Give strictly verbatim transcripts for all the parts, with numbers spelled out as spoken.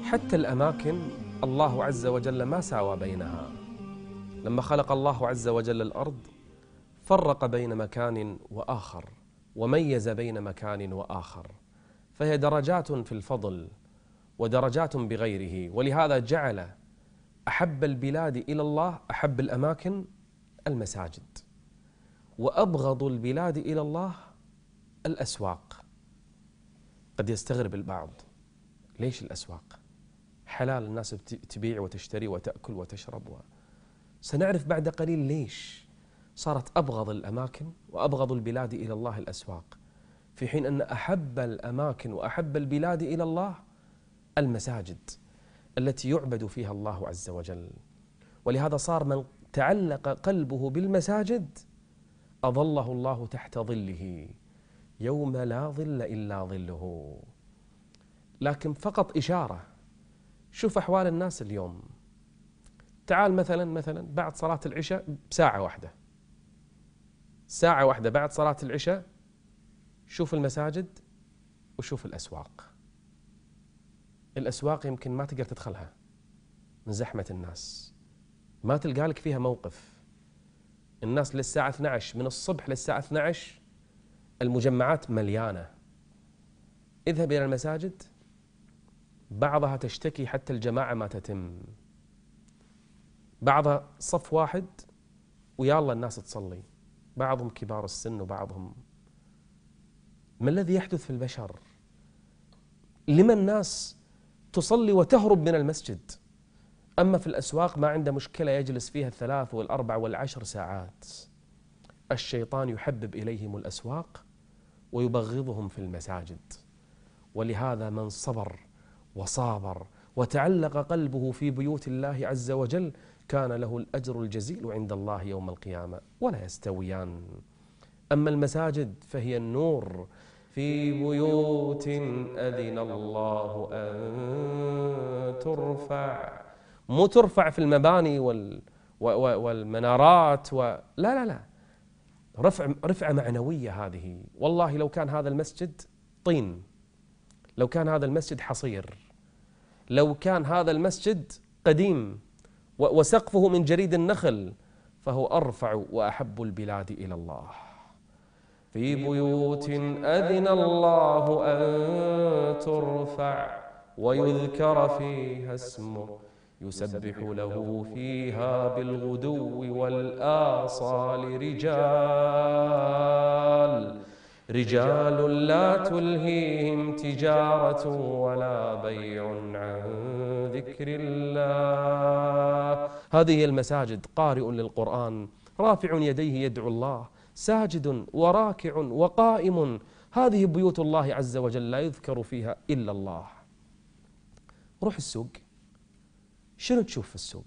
حتى الأماكن الله عز وجل ما ساوى بينها. لما خلق الله عز وجل الأرض فرق بين مكان وآخر وميز بين مكان وآخر، فهي درجات في الفضل ودرجات بغيره. ولهذا جعل أحب البلاد إلى الله، أحب الأماكن المساجد، وأبغض البلاد إلى الله الأسواق. قد يستغرب البعض، ليش الأسواق؟ حلال، الناس تبيع وتشتري وتأكل وتشرب و... سنعرف بعد قليل ليش صارت أبغض الأماكن وأبغض البلاد إلى الله الأسواق، في حين أن أحب الأماكن وأحب البلاد إلى الله المساجد التي يعبد فيها الله عز وجل. ولهذا صار من تعلق قلبه بالمساجد أظله الله تحت ظله يوم لا ظل إلا ظله. لكن فقط إشارة، شوف أحوال الناس اليوم. تعال مثلا مثلا بعد صلاة العشاء بساعة واحدة، ساعة واحدة بعد صلاة العشاء، شوف المساجد وشوف الأسواق. الأسواق يمكن ما تقدر تدخلها من زحمة الناس، ما تلقى لك فيها موقف. الناس للساعة اثني عشر، من الصبح للساعة اثني عشر المجمعات مليانة. اذهب إلى المساجد بعضها تشتكي حتى الجماعة ما تتم، بعضها صف واحد ويا الله الناس تصلي، بعضهم كبار السن وبعضهم. ما الذي يحدث في البشر؟ لما الناس تصلي وتهرب من المسجد؟ أما في الأسواق ما عنده مشكلة يجلس فيها الثلاث والأربع والعشر ساعات. الشيطان يحبب إليهم الأسواق ويبغضهم في المساجد. ولهذا من صبر وصابر وتعلق قلبه في بيوت الله عز وجل كان له الأجر الجزيل عند الله يوم القيامة، ولا يستويان. أما المساجد فهي النور في بيوت أذن الله أن ترفع، مو ترفع في المباني وال والمنارات و... لا لا لا، رفع رفعة معنوية هذه. والله لو كان هذا المسجد طين، لو كان هذا المسجد حصير، لو كان هذا المسجد قديم وسقفه من جريد النخل، فهو أرفع وأحب البلاد إلى الله. في بيوت أذن الله أن ترفع ويذكر فيها اسمه يسبح له فيها بالغدو والآصال رجال رجال لا تلهيهم تجارة ولا بيع عن ذكر الله. هذه المساجد قارئ للقرآن رافع يديه يدعو الله، ساجد وراكع وقائم. هذه بيوت الله عز وجل لا يذكر فيها إلا الله. روح السوق، شنو تشوف في السوق؟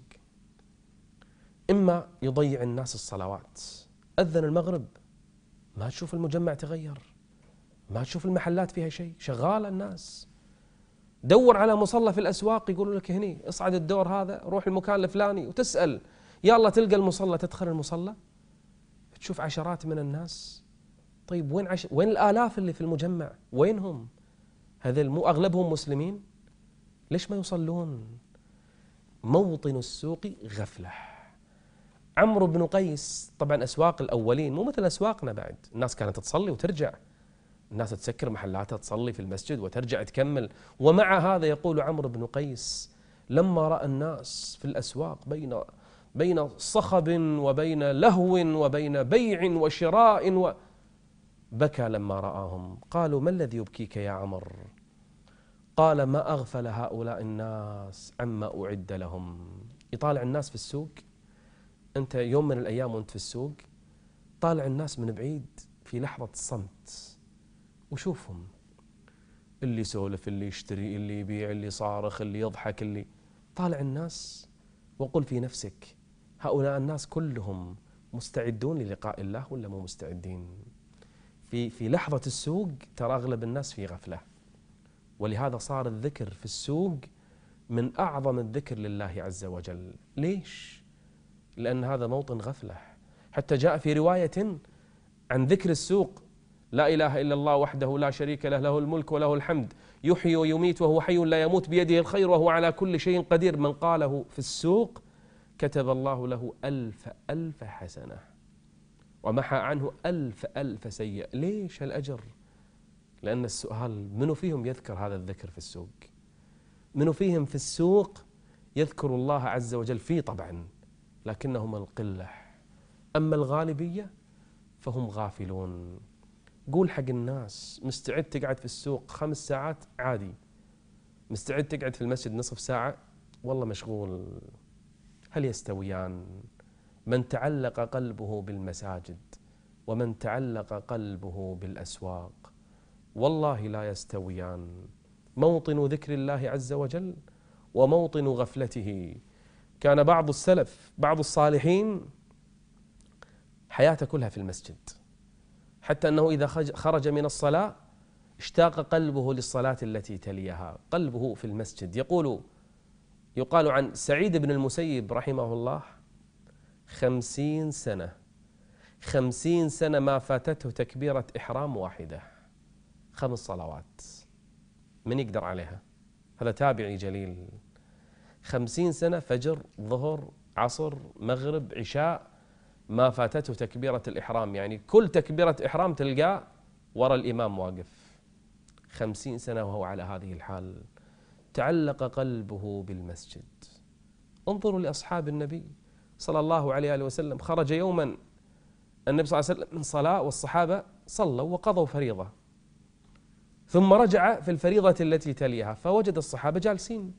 إما يضيع الناس الصلوات، أذن المغرب ما تشوف المجمع تغير، ما تشوف المحلات فيها شيء، شغال الناس. دور على مصلى في الأسواق يقولوا لك هني، اصعد الدور هذا، روح المكان الفلاني، وتسأل يا الله تلقى المصلى، تدخل المصلى تشوف عشرات من الناس. طيب وين عش... وين الآلاف اللي في المجمع؟ وينهم؟ هذول مو أغلبهم مسلمين؟ ليش ما يصلون؟ موطن السوق غفلة. عمرو بن قيس، طبعا أسواق الأولين مو مثل أسواقنا بعد، الناس كانت تصلي وترجع، الناس تسكر محلاتها تصلي في المسجد وترجع تكمل. ومع هذا يقول عمرو بن قيس لما رأى الناس في الأسواق بين بين صخب وبين لهو وبين بيع وشراء و... بكى لما رآهم. قالوا ما الذي يبكيك يا عمر؟ قال ما أغفل هؤلاء الناس عما أعد لهم. يطالع الناس في السوق، أنت يوم من الأيام وأنت في السوق طالع الناس من بعيد في لحظة صمت وشوفهم، اللي يسولف، اللي يشتري، اللي يبيع، اللي صارخ، اللي يضحك، اللي طالع الناس. وقل في نفسك هؤلاء الناس كلهم مستعدون للقاء الله ولا مو مستعدين؟ في في لحظة السوق ترى أغلب الناس في غفلة. ولهذا صار الذكر في السوق من أعظم الذكر لله عز وجل. ليش؟ لأن هذا موطن غفلة. حتى جاء في رواية عن ذكر السوق لا إله إلا الله وحده لا شريك له له الملك وله الحمد يحيي ويميت وهو حي لا يموت بيده الخير وهو على كل شيء قدير، من قاله في السوق كتب الله له ألف ألف حسنة ومحى عنه ألف ألف سيئة. ليش الأجر؟ لأن السؤال منو فيهم يذكر هذا الذكر في السوق؟ منو فيهم في السوق يذكر الله عز وجل؟ فيه طبعا، لكنهم القلة. أما الغالبية فهم غافلون. قول حق الناس مستعد تقعد في السوق خمس ساعات عادي، مستعد تقعد في المسجد نصف ساعة والله مشغول. هل يستويان؟ من تعلق قلبه بالمساجد ومن تعلق قلبه بالأسواق والله لا يستويان. موطن ذكر الله عز وجل وموطن غفلته. كان بعض السلف بعض الصالحين حياته كلها في المسجد، حتى أنه إذا خرج من الصلاة اشتاق قلبه للصلاة التي تليها، قلبه في المسجد. يقول يقال عن سعيد بن المسيب رحمه الله خمسين سنة خمسين سنة ما فاتته تكبيرة إحرام واحدة، خمس صلوات من يقدر عليها؟ هذا تابعي جليل. خمسين سنة فجر ظهر عصر مغرب عشاء ما فاتته تكبيرة الإحرام، يعني كل تكبيرة إحرام تلقاه وراء الإمام واقف. خمسين سنة وهو على هذه الحال. تعلق قلبه بالمسجد. انظروا لأصحاب النبي صلى الله عليه وسلم. خرج يوما النبي صلى الله عليه وسلم من صلاة والصحابة صلوا وقضوا فريضة، ثم رجع في الفريضة التي تليها فوجد الصحابة جالسين،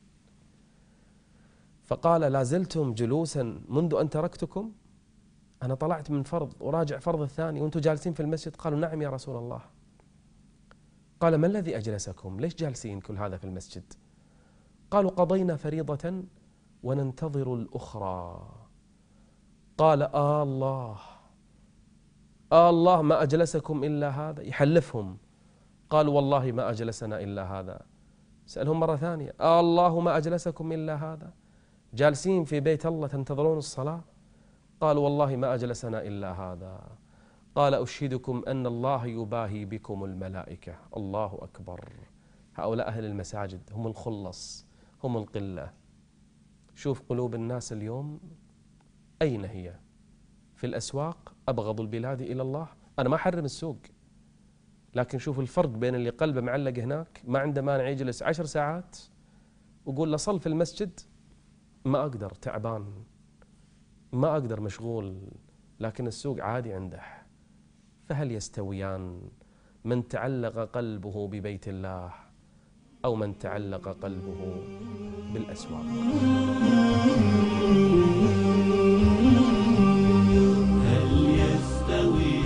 فقال لا زلتم جلوسا منذ أن تركتكم؟ أنا طلعت من فرض وراجع فرض الثاني وأنتم جالسين في المسجد. قالوا نعم يا رسول الله. قال ما الذي أجلسكم؟ ليش جالسين كل هذا في المسجد؟ قالوا قضينا فريضة وننتظر الأخرى. قال آه الله آه الله ما أجلسكم إلا هذا؟ يحلفهم. قالوا والله ما أجلسنا إلا هذا. سألهم مرة ثانية آه الله ما أجلسكم إلا هذا؟ جالسين في بيت الله تنتظرون الصلاة؟ قالوا والله ما أجلسنا إلا هذا. قال أشهدكم أن الله يباهي بكم الملائكة. الله أكبر. هؤلاء أهل المساجد هم الخلص، هم القلة. شوف قلوب الناس اليوم أين هي؟ في الأسواق. أبغض البلاد إلى الله. أنا ما أحرم السوق، لكن شوف الفرق بين اللي قلبه معلق هناك ما عنده مانع يجلس عشر ساعات ويقول له صل في المسجد، ما أقدر تعبان ما أقدر مشغول، لكن السوق عادي عنده. فهل يستويان من تعلق قلبه ببيت الله أو من تعلق قلبه بالأسواق؟ هل يستويان؟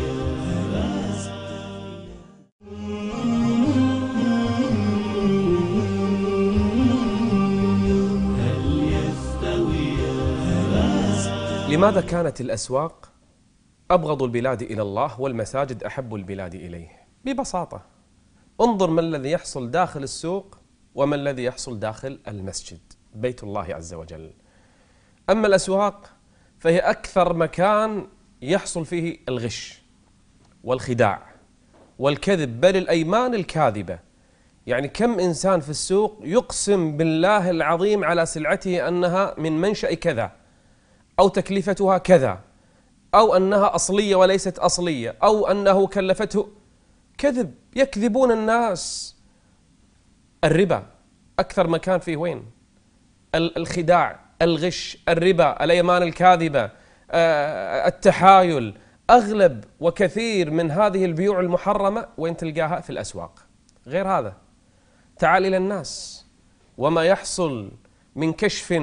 لماذا كانت الأسواق أبغض البلاد إلى الله والمساجد أحب البلاد إليه؟ ببساطة انظر ما الذي يحصل داخل السوق وما الذي يحصل داخل المسجد بيت الله عز وجل. أما الأسواق فهي أكثر مكان يحصل فيه الغش والخداع والكذب، بل الأيمان الكاذبة. يعني كم إنسان في السوق يقسم بالله العظيم على سلعته أنها من منشأ كذا، أو تكلفتها كذا، أو أنها أصلية وليست أصلية، أو أنه كلفته كذب. يكذبون الناس. الربا أكثر مكان فيه وين؟ الخداع، الغش، الربا، الأيمان الكاذبة، التحايل. أغلب وكثير من هذه البيوع المحرمة وين تلقاها؟ في الأسواق. غير هذا تعال إلى الناس وما يحصل من كشف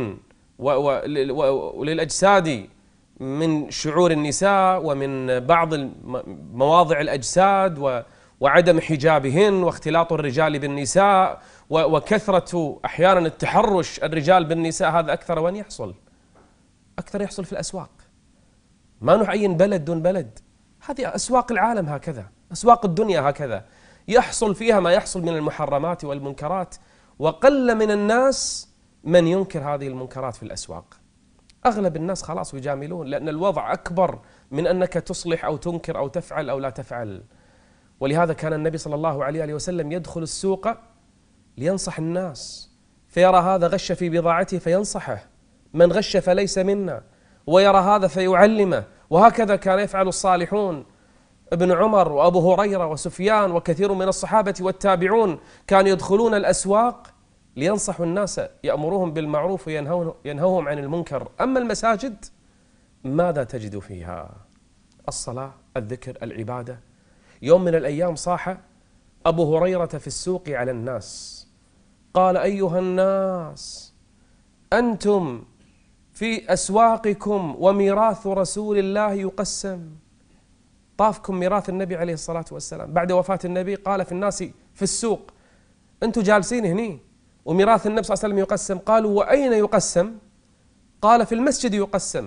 وللأجساد من شعور النساء ومن بعض مواضع الأجساد وعدم حجابهن واختلاط الرجال بالنساء وكثرة أحيانا التحرش الرجال بالنساء. هذا أكثر وين يحصل؟ أكثر يحصل في الأسواق. ما نعين بلد دون بلد، هذه أسواق العالم هكذا، أسواق الدنيا هكذا يحصل فيها ما يحصل من المحرمات والمنكرات، وقل من الناس من ينكر هذه المنكرات في الأسواق. أغلب الناس خلاص يجاملون، لأن الوضع أكبر من أنك تصلح أو تنكر أو تفعل أو لا تفعل. ولهذا كان النبي صلى الله عليه وسلم يدخل السوق لينصح الناس، فيرى هذا غش في بضاعته فينصحه، من غش فليس منا، ويرى هذا فيعلمه. وهكذا كان يفعل الصالحون، ابن عمر وأبو هريرة وسفيان وكثير من الصحابة والتابعون كانوا يدخلون الأسواق لينصحوا الناس، يأمروهم بالمعروف وينهوهم عن المنكر. أما المساجد ماذا تجد فيها؟ الصلاة، الذكر، العبادة. يوم من الأيام صاح أبو هريرة في السوق على الناس، قال: أيها الناس، أنتم في أسواقكم وميراث رسول الله يقسم. طافكم ميراث النبي عليه الصلاة والسلام بعد وفاة النبي. قال في الناس في السوق: أنتم جالسين هني وميراث النبي صلى الله عليه وسلم يقسم. قالوا: وأين يقسم؟ قال: في المسجد يقسم.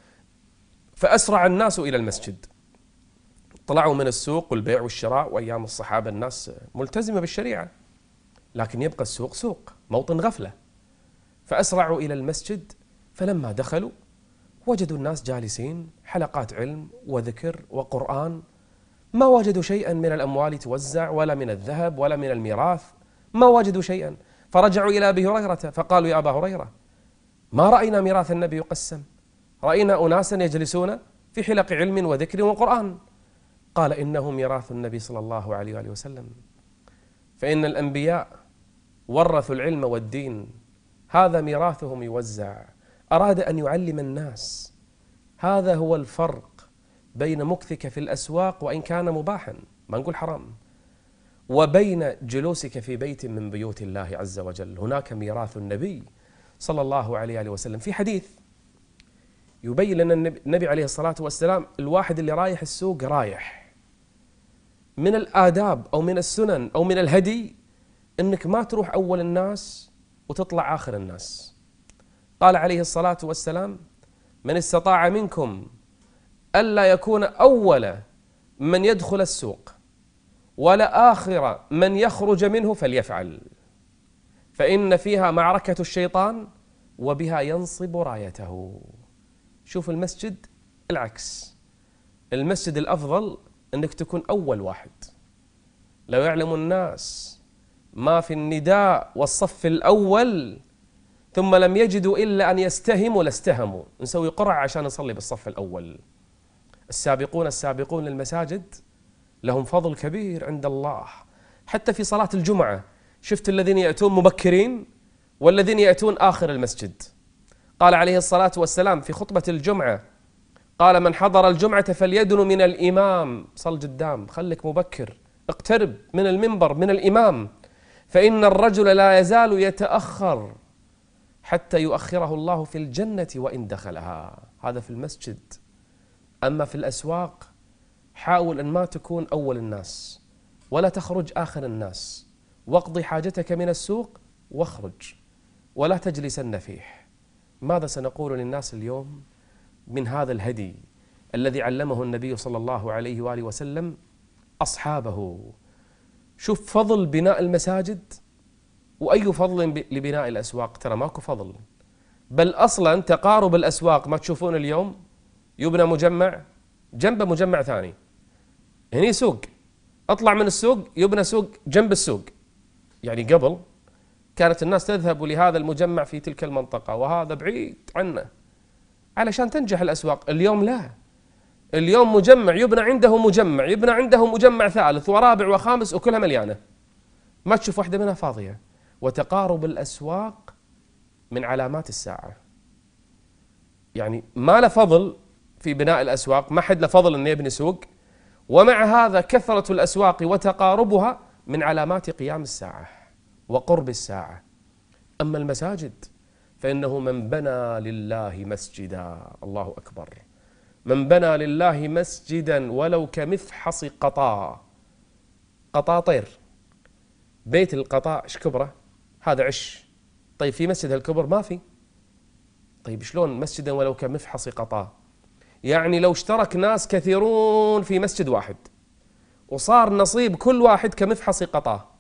فأسرع الناس إلى المسجد، طلعوا من السوق والبيع والشراء، وأيام الصحابة الناس ملتزمة بالشريعة، لكن يبقى السوق سوق، موطن غفلة. فأسرعوا إلى المسجد، فلما دخلوا وجدوا الناس جالسين، حلقات علم وذكر وقرآن، ما وجدوا شيئا من الأموال توزع ولا من الذهب ولا من الميراث، ما وجدوا شيئا. فرجعوا إلى أبي هريرة فقالوا: يا أبا هريرة، ما رأينا ميراث النبي يقسم، رأينا أناسا يجلسون في حلق علم وذكر وقرآن. قال: إنه ميراث النبي صلى الله عليه وآله وسلم، فإن الأنبياء ورثوا العلم والدين، هذا ميراثهم يوزع. أراد أن يعلم الناس. هذا هو الفرق بين مكثك في الأسواق وإن كان مباحا، ما نقول حرام، وبين جلوسك في بيت من بيوت الله عز وجل. هناك ميراث النبي صلى الله عليه وسلم. في حديث يبين لنا النبي عليه الصلاة والسلام، الواحد اللي رايح السوق رايح، من الآداب أو من السنن أو من الهدي أنك ما تروح أول الناس وتطلع آخر الناس. قال عليه الصلاة والسلام: من استطاع منكم ألا يكون أول من يدخل السوق ولا آخر من يخرج منه فليفعل، فإن فيها معركة الشيطان وبها ينصب رايته. شوف المسجد العكس، المسجد الأفضل أنك تكون أول واحد. لو يعلم الناس ما في النداء والصف الأول ثم لم يجدوا إلا أن يستهموا لاستهموا. نسوي قرعة عشان نصلي بالصف الأول. السابقون السابقون للمساجد لهم فضل كبير عند الله. حتى في صلاة الجمعة شفت الذين يأتون مبكرين والذين يأتون آخر المسجد. قال عليه الصلاة والسلام في خطبة الجمعة، قال: من حضر الجمعة فليدن من الإمام. صل قدام، خلك مبكر، اقترب من المنبر من الإمام، فإن الرجل لا يزال يتأخر حتى يؤخره الله في الجنة وإن دخلها. هذا في المسجد. أما في الأسواق حاول أن ما تكون أول الناس ولا تخرج آخر الناس، واقضي حاجتك من السوق واخرج ولا تجلسن فيه. ماذا سنقول للناس اليوم من هذا الهدي الذي علمه النبي صلى الله عليه وآله وسلم أصحابه؟ شوف فضل بناء المساجد، وأي فضل لبناء الأسواق؟ ترى ماكو فضل، بل أصلا تقارب الأسواق. ما تشوفون اليوم يبنى مجمع جنب مجمع ثاني، هني سوق، أطلع من السوق يبنى سوق جنب السوق. يعني قبل كانت الناس تذهب لهذا المجمع في تلك المنطقة وهذا بعيد عنه علشان تنجح الأسواق. اليوم لا، اليوم مجمع يبنى عنده مجمع، يبنى عنده مجمع ثالث ورابع وخامس وكلها مليانة، ما تشوف واحدة منها فاضية. وتقارب الأسواق من علامات الساعة. يعني ما له فضل في بناء الأسواق، ما حد له فضل أن يبني سوق، ومع هذا كثرة الأسواق وتقاربها من علامات قيام الساعة وقرب الساعة. أما المساجد فإنه من بنى لله مسجدا، الله أكبر، من بنى لله مسجدا ولو كمفحص قطا. قطا طير، بيت القطاء ايش كبره؟ هذا عش. طيب في مسجد هالكبر؟ ما في. طيب شلون مسجدا ولو كمفحص قطا؟ يعني لو اشترك ناس كثيرون في مسجد واحد وصار نصيب كل واحد كمفحص قطا،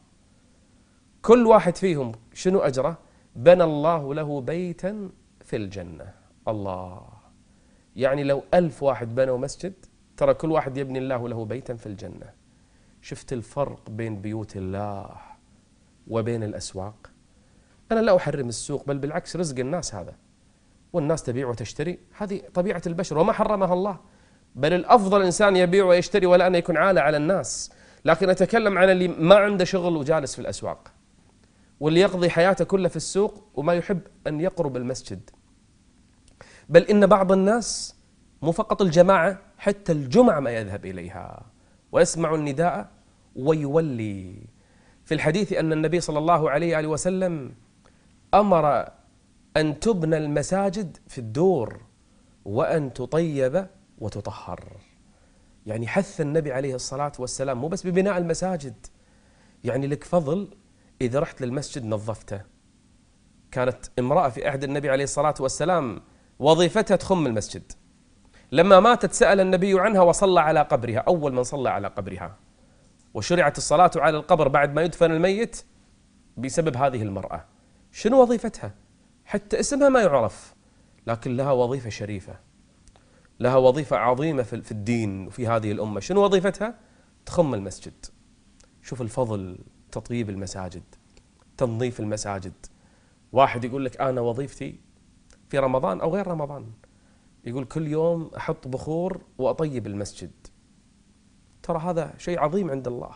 كل واحد فيهم شنو أجره؟ بنى الله له بيتا في الجنة. الله، يعني لو ألف واحد بنوا مسجد ترى كل واحد يبني الله له بيتا في الجنة. شفت الفرق بين بيوت الله وبين الأسواق. أنا لا أحرم السوق، بل بالعكس رزق الناس هذا، والناس تبيع وتشتري، هذه طبيعة البشر وما حرمها الله، بل الأفضل إنسان يبيع ويشتري ولا أن يكون عالة على الناس. لكن أتكلم عن اللي ما عنده شغل وجالس في الأسواق، واللي يقضي حياته كلها في السوق وما يحب أن يقرب المسجد. بل إن بعض الناس مو فقط الجماعة، حتى الجمعة ما يذهب إليها، ويسمع النداء ويولي. في الحديث أن النبي صلى الله عليه وآله وسلم أمر أن تبنى المساجد في الدور وأن تطيب وتطهر. يعني حث النبي عليه الصلاة والسلام مو بس ببناء المساجد، يعني لك فضل إذا رحت للمسجد نظفته. كانت امرأة في عهد النبي عليه الصلاة والسلام وظيفتها تخم المسجد، لما ماتت سأل النبي عنها وصلى على قبرها، أول من صلى على قبرها، وشرعت الصلاة على القبر بعد ما يدفن الميت بسبب هذه المرأة. شنو وظيفتها؟ حتى اسمها ما يعرف، لكن لها وظيفة شريفة، لها وظيفة عظيمة في الدين وفي هذه الأمة. شنو وظيفتها؟ تخم المسجد. شوف الفضل، تطيب المساجد، تنظيف المساجد. واحد يقول لك أنا وظيفتي في رمضان أو غير رمضان، يقول كل يوم أحط بخور وأطيب المسجد. ترى هذا شيء عظيم عند الله.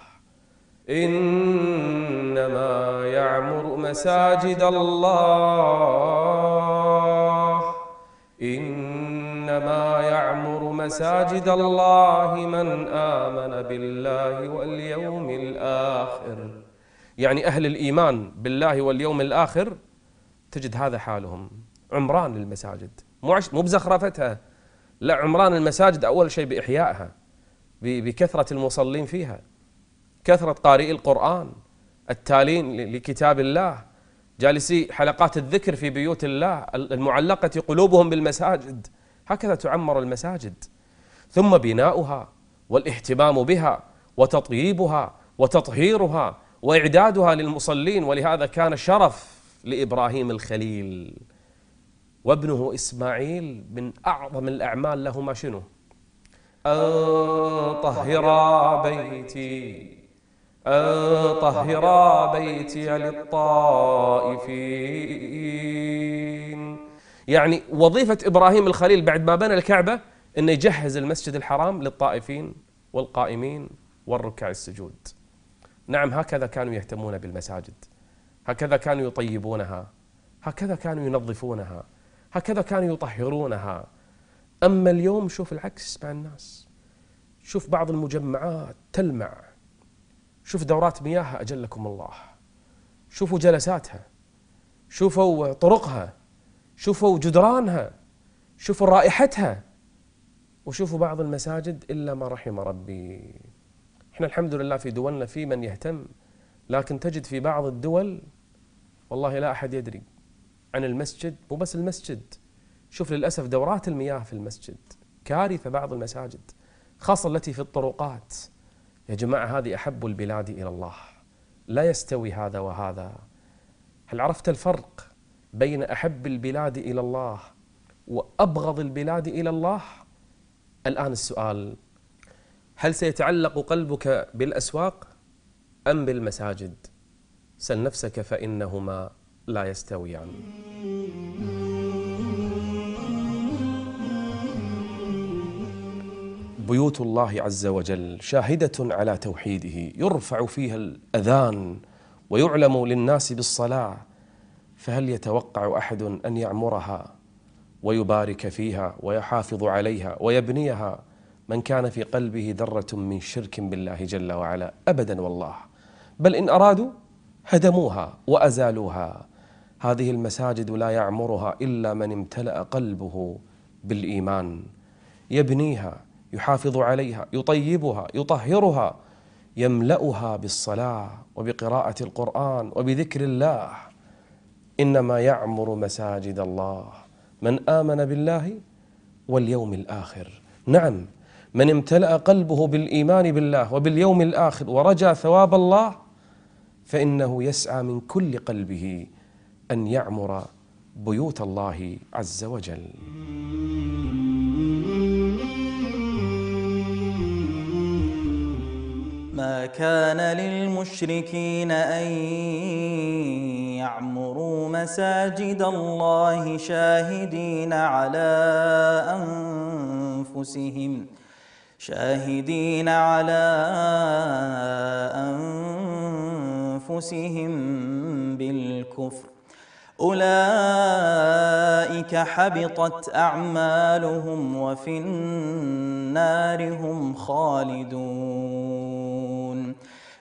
إنما يعمر مساجد الله إنما يعمر مساجد الله من آمن بالله واليوم الآخر. يعني أهل الإيمان بالله واليوم الآخر تجد هذا حالهم، عمران للمساجد، مو بزخرفتها، لا، عمران المساجد أول شيء بإحيائها، بكثرة المصلين فيها، كثرة قارئي القرآن، التالين لكتاب الله، جالسي حلقات الذكر في بيوت الله، المعلقة قلوبهم بالمساجد. هكذا تعمر المساجد. ثم بناؤها والاهتمام بها وتطييبها وتطهيرها وإعدادها للمصلين. ولهذا كان شرف لإبراهيم الخليل وابنه إسماعيل من أعظم الأعمال لهما شنو؟ أن طهرا بيتي أن طهرا بيتي للطائفين. يعني وظيفة إبراهيم الخليل بعد ما بنى الكعبة أنه يجهز المسجد الحرام للطائفين والقائمين والركع السجود. نعم، هكذا كانوا يهتمون بالمساجد، هكذا كانوا يطيبونها، هكذا كانوا ينظفونها، هكذا كانوا يطهرونها. أما اليوم شوف العكس مع الناس، شوف بعض المجمعات تلمع، شوف دورات مياهها أجلكم الله، شوفوا جلساتها، شوفوا طرقها، شوفوا جدرانها، شوفوا رائحتها، وشوفوا بعض المساجد إلا ما رحم ربي. احنا الحمد لله في دولنا في من يهتم، لكن تجد في بعض الدول والله لا أحد يدري عن المسجد. مو بس المسجد، شوف للأسف دورات المياه في المسجد كارثة. بعض المساجد خاصة التي في الطرقات. يا جماعة هذه أحب البلاد إلى الله، لا يستوي هذا وهذا. هل عرفت الفرق بين أحب البلاد إلى الله وأبغض البلاد إلى الله؟ الآن السؤال، هل سيتعلق قلبك بالأسواق أم بالمساجد؟ سل نفسك فإنهما لا يستويان. بيوت الله عز وجل شاهدة على توحيده، يرفع فيها الأذان ويعلم للناس بالصلاة، فهل يتوقع أحد أن يعمرها ويبارك فيها ويحافظ عليها ويبنيها من كان في قلبه ذرة من شرك بالله جل وعلا؟ أبدا والله، بل إن أرادوا هدموها وأزالوها. هذه المساجد لا يعمرها إلا من امتلأ قلبه بالإيمان، يبنيها، يحافظ عليها، يطيبها، يطهرها، يملأها بالصلاة وبقراءة القرآن وبذكر الله. إنما يعمر مساجد الله من آمن بالله واليوم الآخر. نعم، من امتلأ قلبه بالإيمان بالله وباليوم الآخر ورجى ثواب الله، فإنه يسعى من كل قلبه أن يعمر بيوت الله عز وجل. ما كان للمشركين أن يعمروا مساجد الله شاهدين على أنفسهم شاهدين على أنفسهم بالكفر أولئك حبطت أعمالهم وفي النار هم خالدون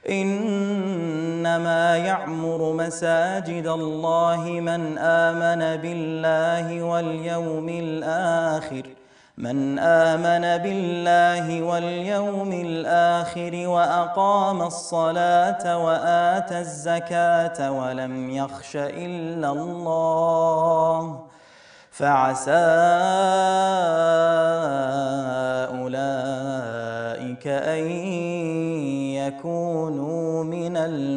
إنما يعمر مساجد الله من آمن بالله واليوم الآخر من آمن بالله واليوم الآخر وأقام الصلاة وآتى الزكاة ولم يخش إلا الله فعسى أولئك أن يكونوا من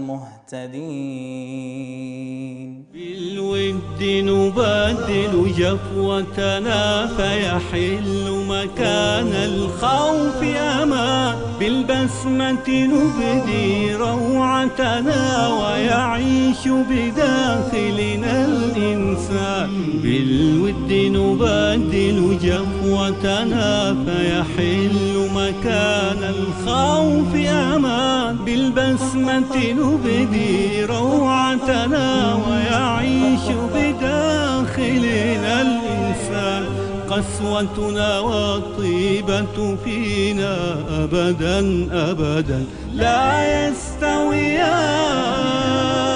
المهتدين. بالود نبدل جفوتنا فيحل مكان الخوف أمان، بالبسمة نبدي روعتنا ويعيش بداخلنا الإنسان. بالود نبدل جفوتنا فيحل مكان الخوف أمان، بالبسمة نبدي روعتنا ويعيش بداخلنا الإنسان. قسوتنا والطيبة فينا أبدا أبدا لا يستويان.